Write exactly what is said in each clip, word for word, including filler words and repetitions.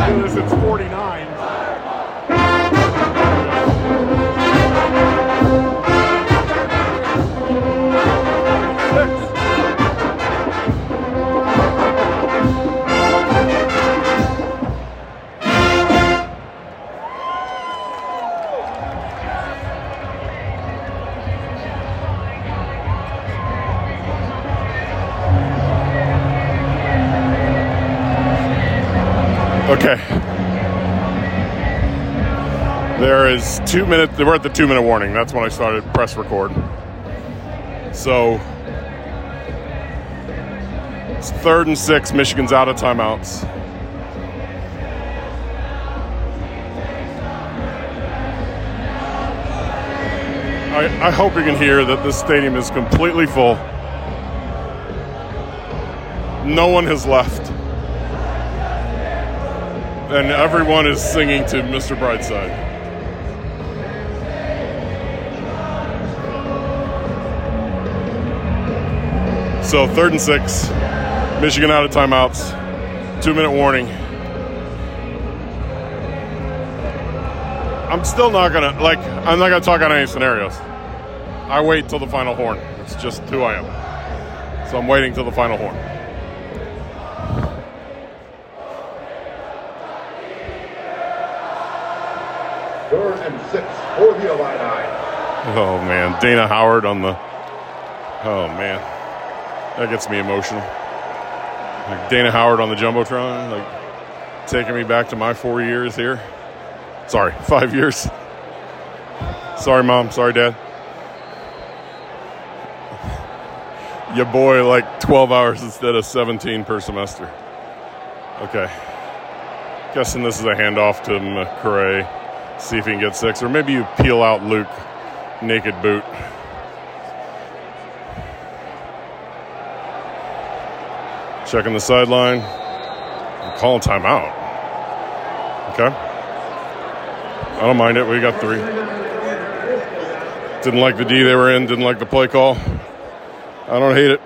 ridiculous. It's forty-nine. Okay. There is two minutes. We're at the two minute warning. That's when I started press record. So it's third and six. Michigan's out of timeouts. I, I hope you can hear that this stadium is completely full. No one has left. And everyone is singing to Mister Brightside. So third and six, Michigan out of timeouts, two minute warning. I'm still not gonna, like, I'm not gonna talk on any scenarios. I wait till the final horn. It's just who I am. So I'm waiting till the final horn. Third and six for the Illini. Oh, man. Dana Howard on the... Oh, man. That gets me emotional. Like Dana Howard on the Jumbotron, like taking me back to my four years here. Sorry, five years. Sorry, Mom. Sorry, Dad. Your boy, like twelve hours instead of seventeen per semester. Okay. Guessing this is a handoff to McCray. See if he can get six. Or maybe you peel out Luke. Naked boot. Checking the sideline. I'm calling timeout. Okay. I don't mind it. We got three. Didn't like the D they were in. Didn't like the play call. I don't hate it.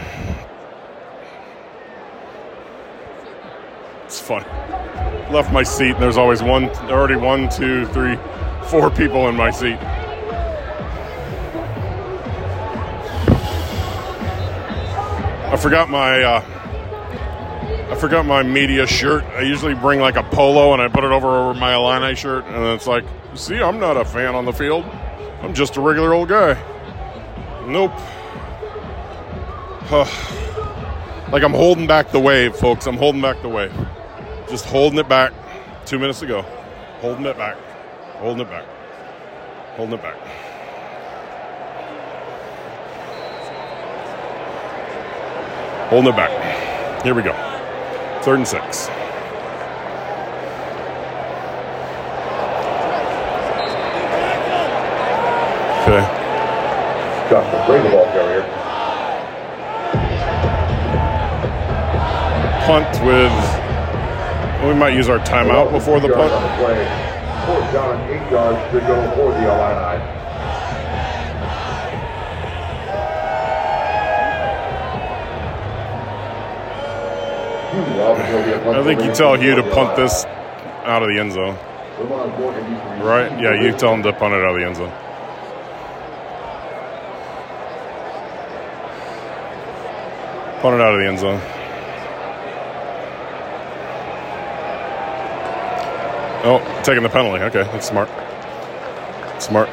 It's fun. Left my seat, and there's always one, already one, two, three, four people in my seat. I forgot my, uh, I forgot my media shirt. I usually bring like a polo, and I put it over over my Illini shirt, and it's like, see, I'm not a fan on the field. I'm just a regular old guy. Nope. Like I'm holding back the wave, folks. I'm holding back the wave. Just holding it back. Two minutes to go. Holding it back. Holding it back. Holding it back. Holding it back. Here we go. Third and six. Okay. Got the ball carrier. Punt with, we might use our timeout before the punt. On the play. Fourth down, eight yards to go for the Illini. I think you tell Hugh to punt this out of the end zone. Right? Yeah, you tell him to punt it out of the end zone. Punt it out of the end zone. Oh, taking the penalty. Okay, that's smart. Smart.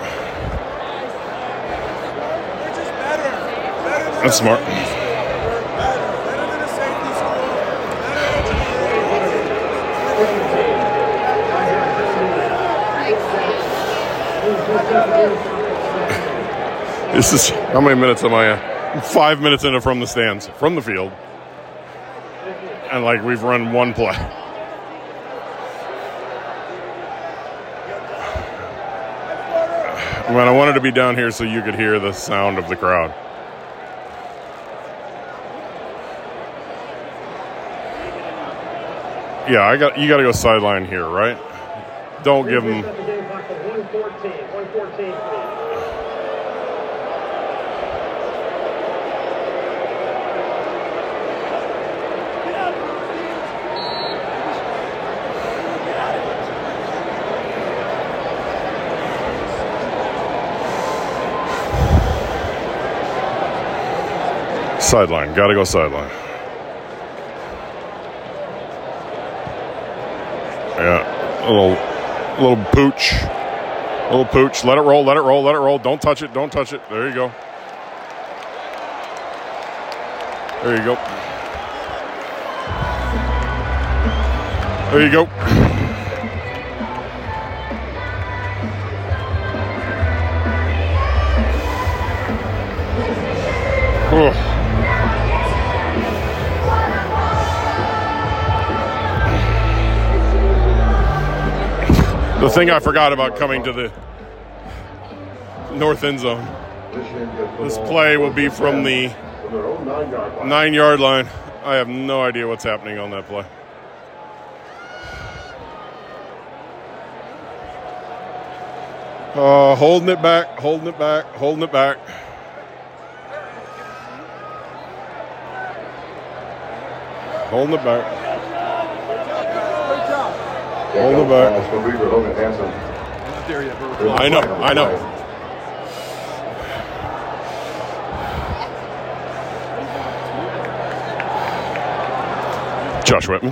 That's smart. This is, how many minutes am I at? Five minutes into From the Stands, from the field. And like we've run one play. Man, I wanted to be down here so you could hear the sound of the crowd. Yeah, I got you got to go sideline here, right? Don't give them. Sideline. Got to go sideline. Yeah. A little, a little pooch. A little pooch. Let it roll. Let it roll. Let it roll. Don't touch it. Don't touch it. There you go. There you go. There you go. Oh. The thing I forgot about coming to the north end zone. This play will be from the nine-yard line. I have no idea what's happening on that play. Uh, holding it back, holding it back, holding it back. Holding it back. Hold it back. I know, I know. Josh Whitman.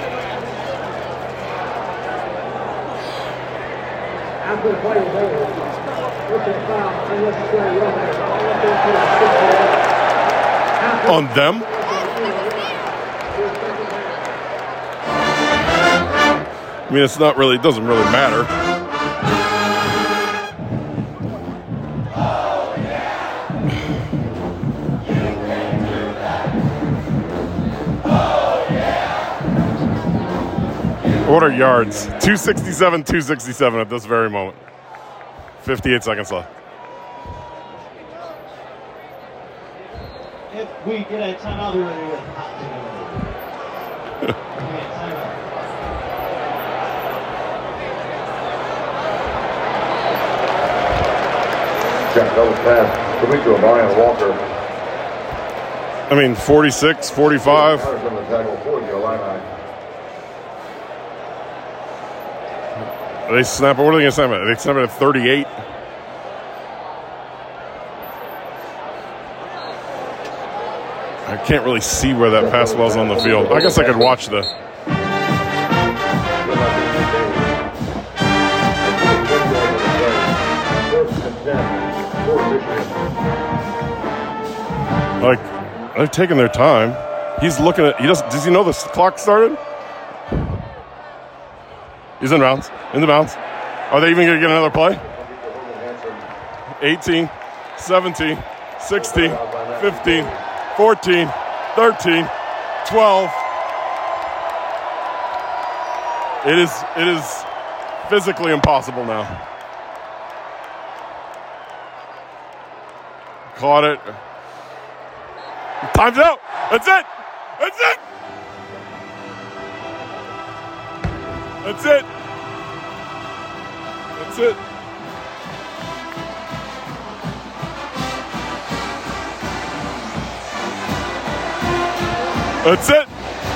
After the play is over, look at foul, unnecessary On them? I mean, it's not really, it doesn't really matter. What are yards? two sixty-seven, two sixty-seven at this very moment. fifty-eight seconds left. If we get a timeout, we're ready to Jack, that was fast. Coming to a Brian Walker. I mean, forty-six, forty-five. On the tackle for the Illini. They snap it. What are they going to snap it? They snap it at thirty-eight. I can't really see where that pass was on the field. I guess I could watch the. Like, they're taking their time. He's looking at. He does. Does he know the clock started? He's in bounds. In the bounds. Are they even going to get another play? eighteen, seventeen, sixteen, fifteen, fourteen, thirteen, twelve. It is. It is physically impossible now. Caught it. Time's out. That's it. That's it. That's it. That's it. That's it.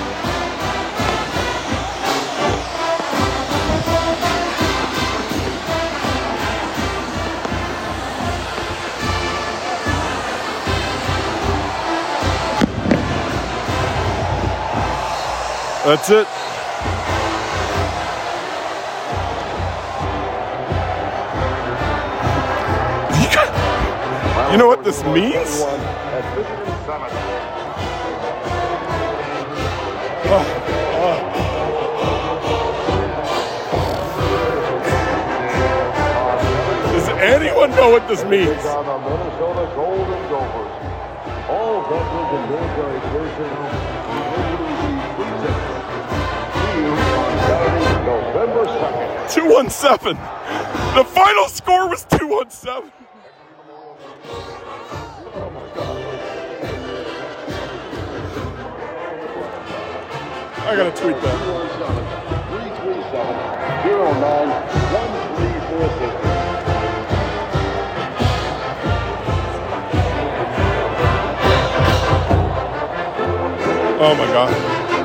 That's it. You know what this means? Oh, oh. Does anyone know what this means? On the Minnesota Golden Gophers. All veterans and military personnel see you on Saturday, November second. two one seven. The final score was two one seven. I gotta tweet that. three three seven, zero nine, one three four six. Oh my god.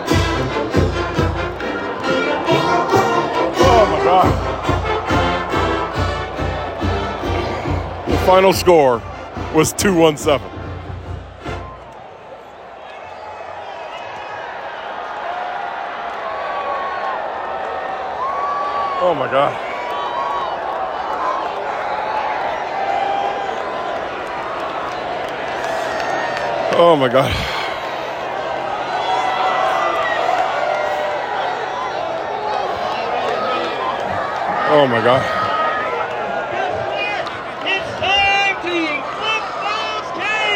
Oh my god. The final score was two one seven. Oh my God. Oh my God. Oh my God. It's time to flip those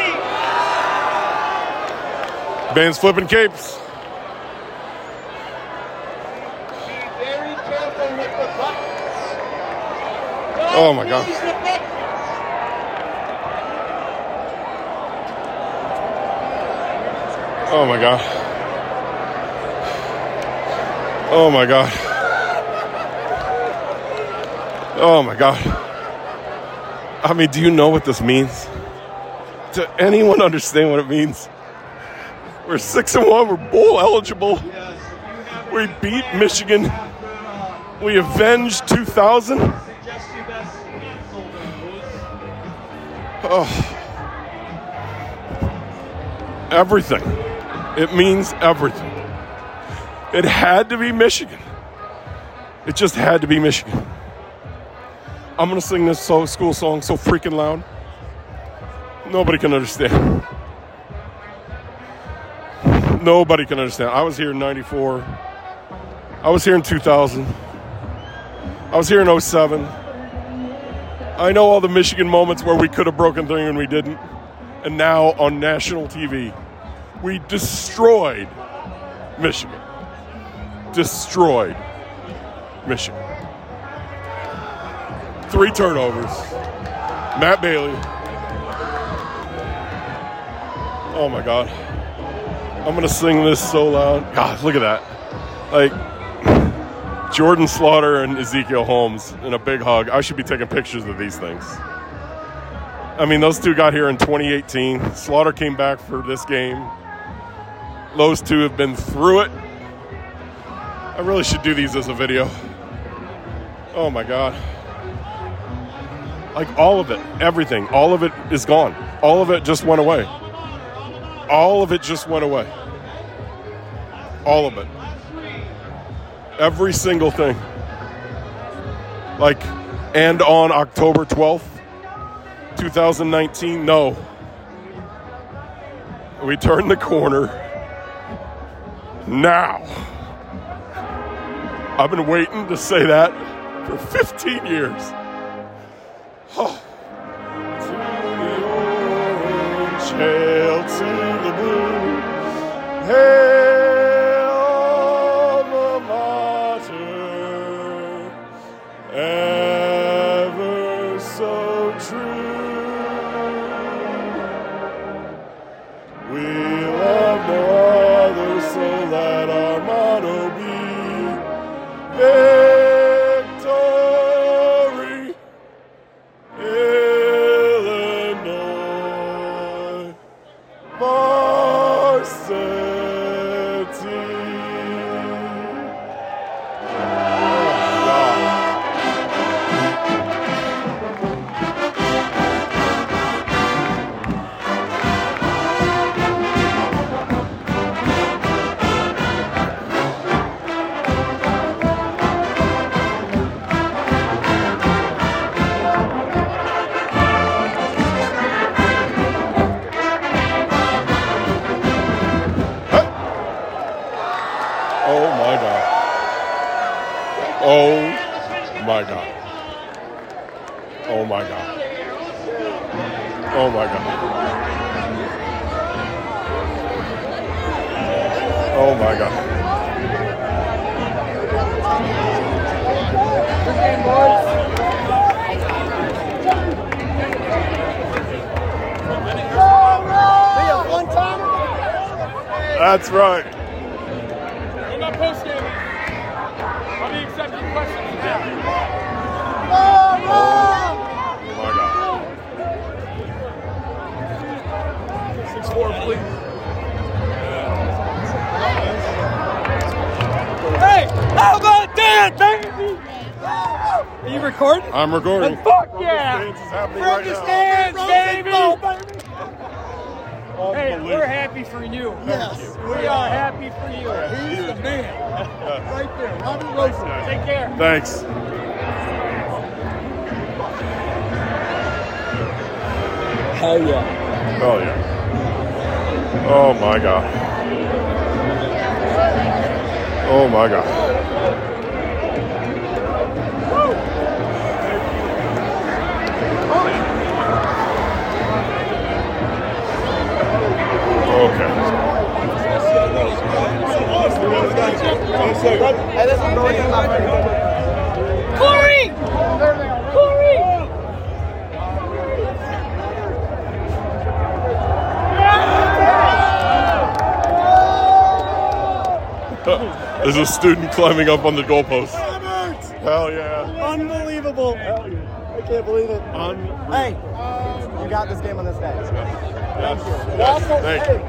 capes! Band's flipping capes. Be very careful with the buttons. Don't Oh my God. lose the buttons. Oh my God. Oh my God. Oh my God. I mean, do you know what this means? Does anyone understand what it means? We're six and one. We're bowl eligible. We beat Michigan. We avenged two thousand. Oh. Everything. It means everything. It had to be Michigan. It just had to be Michigan. I'm going to sing this so, school song so freaking loud. Nobody can understand. Nobody can understand. I was here in ninety-four. I was here in two thousand. I was here in oh seven. I know all the Michigan moments where we could have broken through and we didn't. And now on national T V, we destroyed Michigan. Destroyed Michigan. Three turnovers. Matt Bailey. Oh my God. I'm going to sing this so loud. God, look at that. Like, Jordan Slaughter and Ezekiel Holmes in a big hug. I should be taking pictures of these things. I mean, those two got here in twenty eighteen. Slaughter came back for this game. Those two have been through it. I really should do these as a video. Oh my God. Like all of it, everything, all of it is gone. All of it just went away. All of it just went away. All of it. Every single thing. Like, and on October twelfth, twenty nineteen, no. We turned the corner. Now. I've been waiting to say that for fifteen years. Oh. To the orange, hail to the blue, hail alma mater, ever so true. We love no other, so let our motto be victory. Illinois varsity. Oh my God. Oh my God. Oh my God. Oh my God. Oh my God. That's right. Post game. I'll be accepting questions now. Oh my God. six four, please. Hey, how about that, baby? Are you recording? I'm recording. Fuck yeah! From the stands is happening From right the now. stands, baby! Hey, we're happy for you. Yes, We are happy for you. He's the man. Right there. Robbie Rosen. Take care. Thanks. Hell yeah. Oh, yeah. Oh, my God. Oh, my God. Okay. Corey! Corey! There's a student climbing up on the goalpost. Hell yeah. Unbelievable. I can't believe it. Unreal. Hey, you got this game on this day. Yes. Yes. Thank you.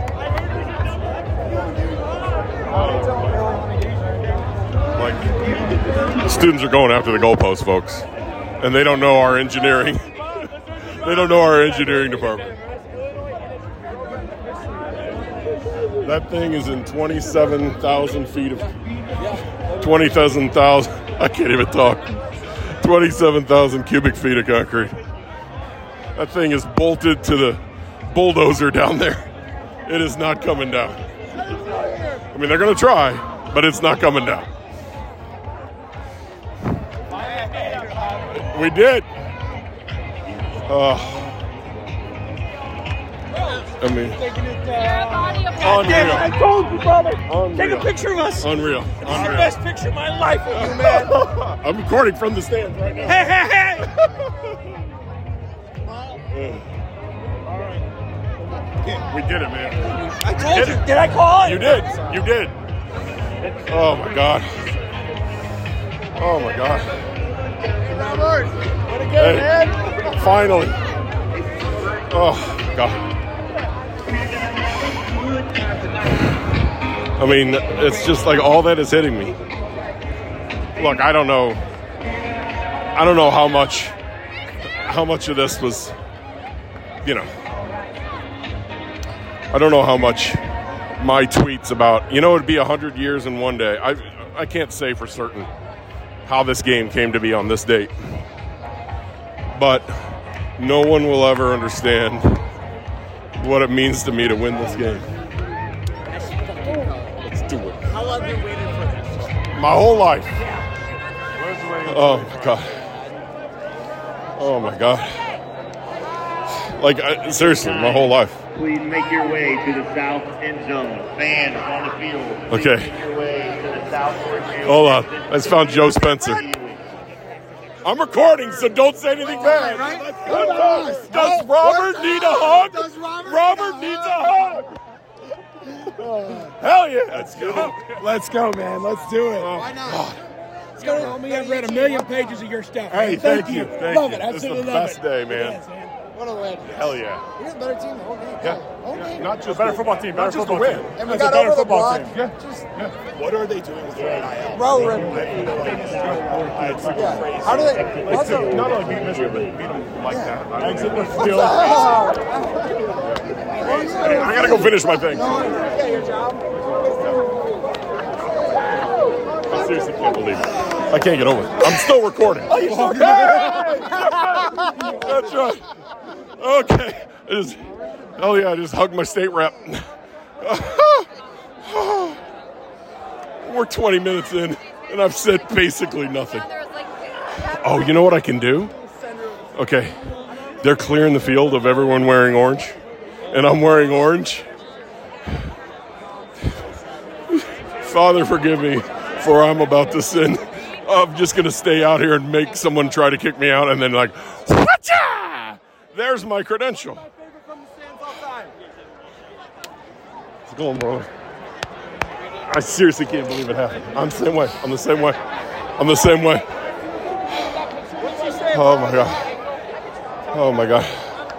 Like, the students are going after the goalpost, folks. And they don't know our engineering. They don't know our engineering department. That thing is in twenty-seven thousand feet of... twenty-seven thousand... I can't even talk. twenty-seven thousand cubic feet of concrete. That thing is bolted to the bulldozer down there. It is not coming down. I mean, they're going to try, but it's not coming down. We did. Uh, I mean, unreal. I told you, brother. Unreal. Take a picture of us. Unreal. This is the Unreal. best picture of my life with you, man. I'm recording from the stands right now. Hey, hey, hey! We did it, man. I told Did you. it. Did I call it? You did. You did. Oh my God. Oh my God. Hey, finally. Oh God. I mean, it's just like all that is hitting me. Look, I don't know. I don't know how much, how much of this was, you know. I don't know how much my tweets about, you know, it'd be one hundred years in one day. I I can't say for certain how this game came to be on this date. But no one will ever understand what it means to me to win this game. Let's do it. How long have you waited for this? My whole life. Oh, my God. Oh, my God. Like, I, seriously, my whole life. Please make your way to the south end zone. Fans on the field. Please Okay. Make your way to the south end zone. Hold on. I just found Joe Spencer. I'm recording, so don't say anything bad. Does, does Robert need a hug? Does Robert, Robert needs a hug. Hell yeah. Let's go. Let's go, man. Let's do it. Why not? Let's go. Tell me I've read a million pages of your stuff. Hey, man. thank you. Thank love you. it. This is Absolutely the love best it. day, man. Yes, man. What a win. Hell yeah. We got a better team the whole game. Yeah. Whole game. Not just better football team, better just football a win. team. And we That's a got better over the football block. team. Yeah. Just, What are they doing with their N I L? bro, we're, It's yeah. How do they? What's To up? not only beat Michigan, but beat them like that. I, mean, Exit the still, field. I gotta go finish my thing. Yeah, your job. I seriously can't believe it. I can't get over it. I'm still recording. Oh, you still That's right. Okay. It is, oh yeah, I just hugged my state rep. We're twenty minutes in, and I've said basically nothing. Oh, you know what I can do? Okay. They're clearing the field of everyone wearing orange, and I'm wearing orange. Father, forgive me, for I'm about to sin. I'm just going to stay out here and make someone try to kick me out, and then like, whatcha? There's my credential. It's going, brother. I seriously can't believe it happened. I'm the same way. I'm the same way. I'm the same way. Oh, my God. Oh, my God.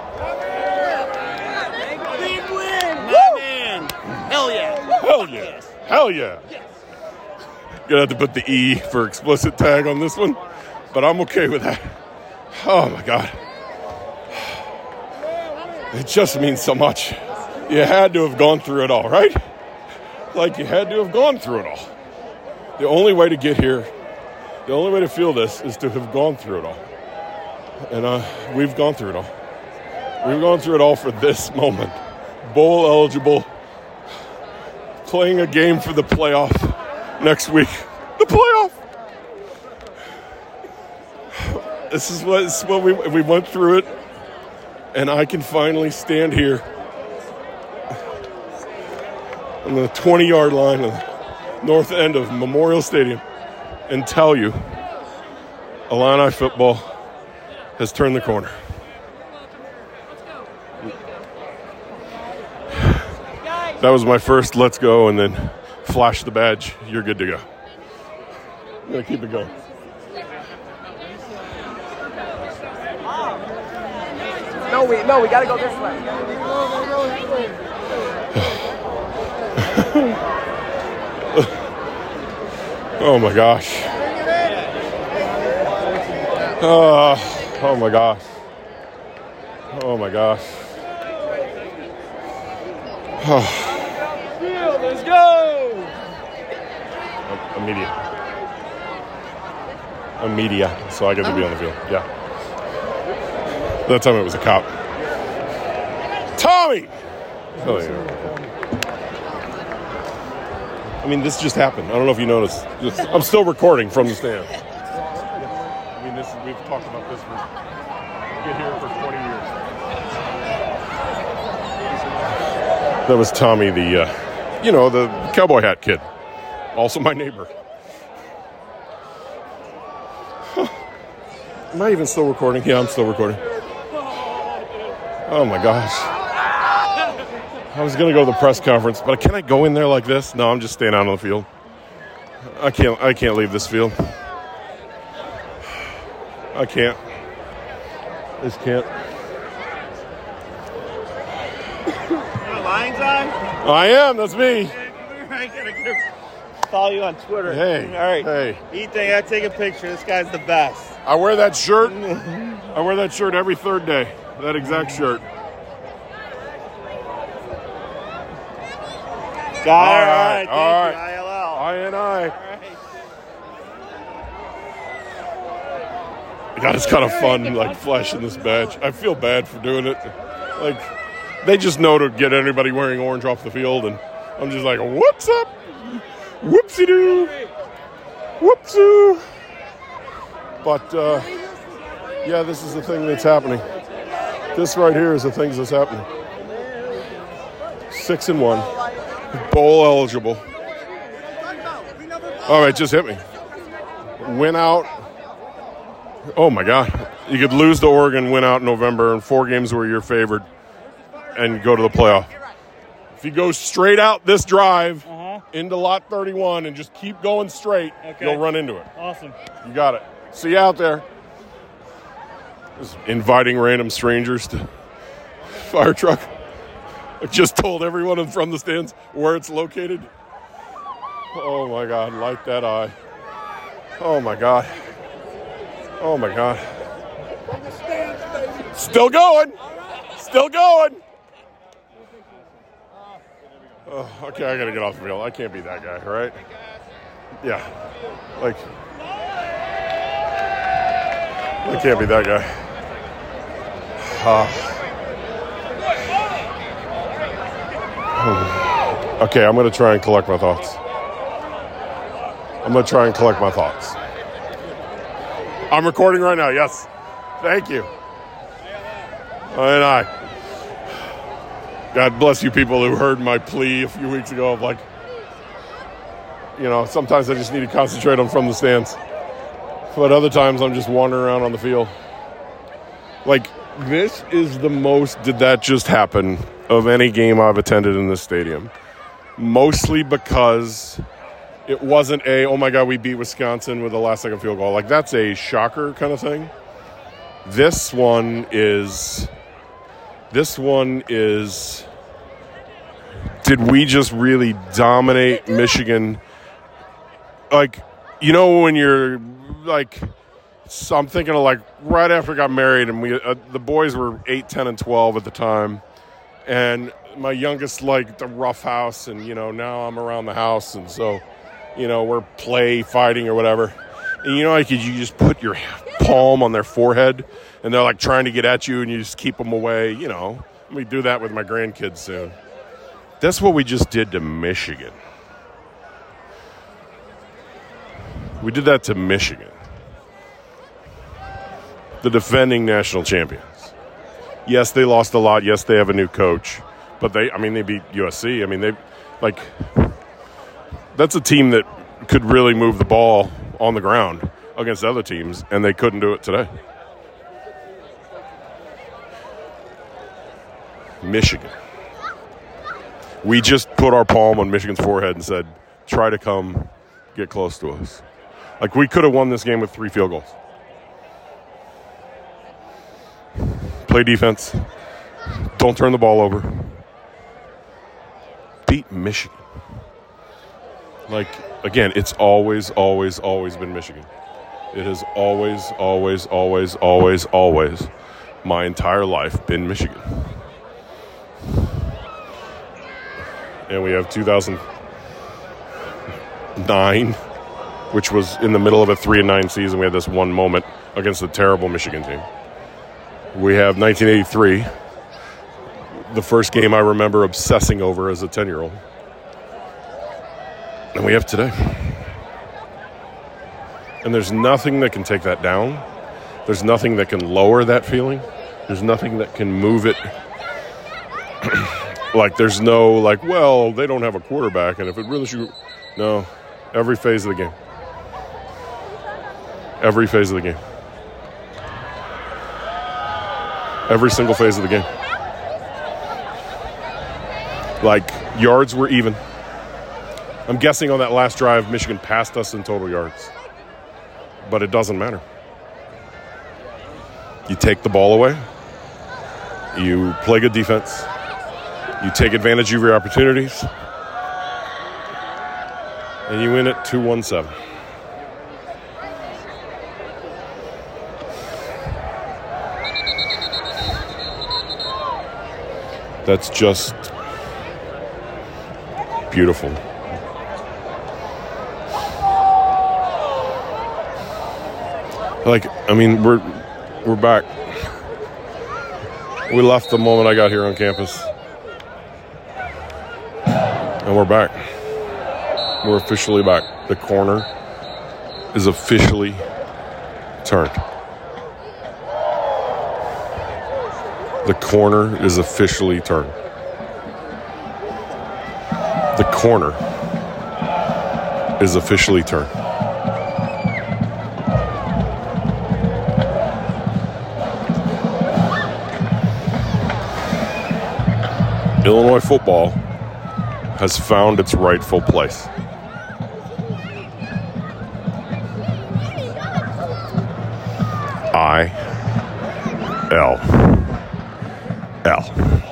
Big win. My man. Hell yeah. Hell yeah. Hell yeah. Gonna have to put the E for explicit tag on this one, but I'm okay with that. Oh my God. It just means so much. you had to have gone through it all, right? Like you had to have gone through it all. The only way to get here, the only way to feel this is to have gone through it all. And uh, we've gone through it all. We've gone through it all for this moment. Bowl eligible, playing a game for the playoff next week. The playoff! This is what, this is what we, we went through it, and I can finally stand here on the twenty-yard line of the north end of Memorial Stadium and tell you Illini football has turned the corner. That was my first let's go, and then flash the badge. You're good to go. I'm going to keep it going. No, we no, we gotta go this way. Oh my gosh. Uh, oh my gosh. Oh my gosh. Let's go! A media. A media, so I get to be on the field. Yeah. That time it was a cop. Tommy! Oh, yeah. I mean, this just happened. I don't know if you noticed. Just, I'm still recording from the stand. I mean, this we've talked about this for get here for twenty years. That was Tommy, the, uh, you know, the cowboy hat kid. Also my neighbor. Huh. Am I even still recording? Yeah, I'm still recording. Oh my gosh. I was going to go to the press conference, but can I go in there like this? No, I'm just staying out on the field. I can't I can't leave this field. I can't. I just can't. Lions on? I am, that's me. I gotta follow you on Twitter. Hey. All right. Hey. Ethan, I gotta take a picture. This guy's the best. I wear that shirt. I wear that shirt every third day. That exact shirt. Got All it. right, All all right. right. Thank you, I L L. I and I. All right. God, it's kind of fun, like, flashing this badge. I feel bad for doing it. Like, they just know to get anybody wearing orange off the field, and I'm just like, what's up? Whoopsie-doo. Whoopsie. But, uh, yeah, this is the thing that's happening. This right here is the things that's happening. Six and one. Bowl eligible. Oh, it just hit me. Win out. Oh, my God. You could lose to Oregon, win out in November, and four games where you're favored, and go to the playoff. If you go straight out this drive uh-huh. into lot thirty-one and just keep going straight, okay. You'll run into it. Awesome. You got it. See you out there. Just inviting random strangers to fire truck. I just told everyone from the stands where it's located. Oh, my God. Light that eye. Oh, my God. Oh, my God. Still going. Still going. Oh, okay, I got to get off the field. I can't be that guy, right? Yeah. Like, I can't be that guy. Uh, okay, I'm going to try and collect my thoughts. I'm going to try and collect my thoughts. I'm recording right now, yes. Thank you. And I. God bless you people who heard my plea a few weeks ago of like, you know, sometimes I just need to concentrate on from the stands. But other times I'm just wandering around on the field. Like, this is the most did that just happen of any game I've attended in this stadium. Mostly because it wasn't a, oh my God, we beat Wisconsin with a last second field goal. Like, that's a shocker kind of thing. This one is, this one is, did we just really dominate Michigan? Like, you know, when you're like, so I'm thinking of like right after I got married and we, uh, the boys were eight, ten, and twelve at the time. And my youngest liked the rough house, and, you know, now I'm around the house, and so, you know, we're play fighting or whatever. And, you know, like you just put your palm on their forehead, and they're, like, trying to get at you, and you just keep them away, you know. We do that with my grandkids soon. That's what we just did to Michigan. We did that to Michigan, the defending national champions. Yes, they lost a lot. Yes, they have a new coach. But they, I mean, they beat U S C. I mean, they, like, that's a team that could really move the ball on the ground against other teams, and they couldn't do it today. Michigan. We just put our palm on Michigan's forehead and said, try to come get close to us. Like, we could have won this game with three field goals. Play defense. Don't turn the ball over. Beat Michigan. Like, again, it's always, always, always been Michigan. It has always, always, always, always, always, my entire life, been Michigan. And we have two thousand nine, which was in the middle of a three and nine season. We had this one moment against a terrible Michigan team. We have nineteen eighty-three, the first game I remember obsessing over as a ten-year-old. And we have today. And there's nothing that can take that down. There's nothing that can lower that feeling. There's nothing that can move it. Like, there's no, like, well, they don't have a quarterback, and if it really should... No, every phase of the game. Every phase of the game. Every single phase of the game. Like, yards were even. I'm guessing on that last drive, Michigan passed us in total yards. But it doesn't matter. You take the ball away. You play good defense. You take advantage of your opportunities. And you win it two one seven. That's just beautiful. Like, I mean, we're we're back. We left the moment I got here on campus. And we're back. We're officially back. The corner is officially turned. The corner is officially turned. The corner is officially turned. Illinois football has found its rightful place. I L L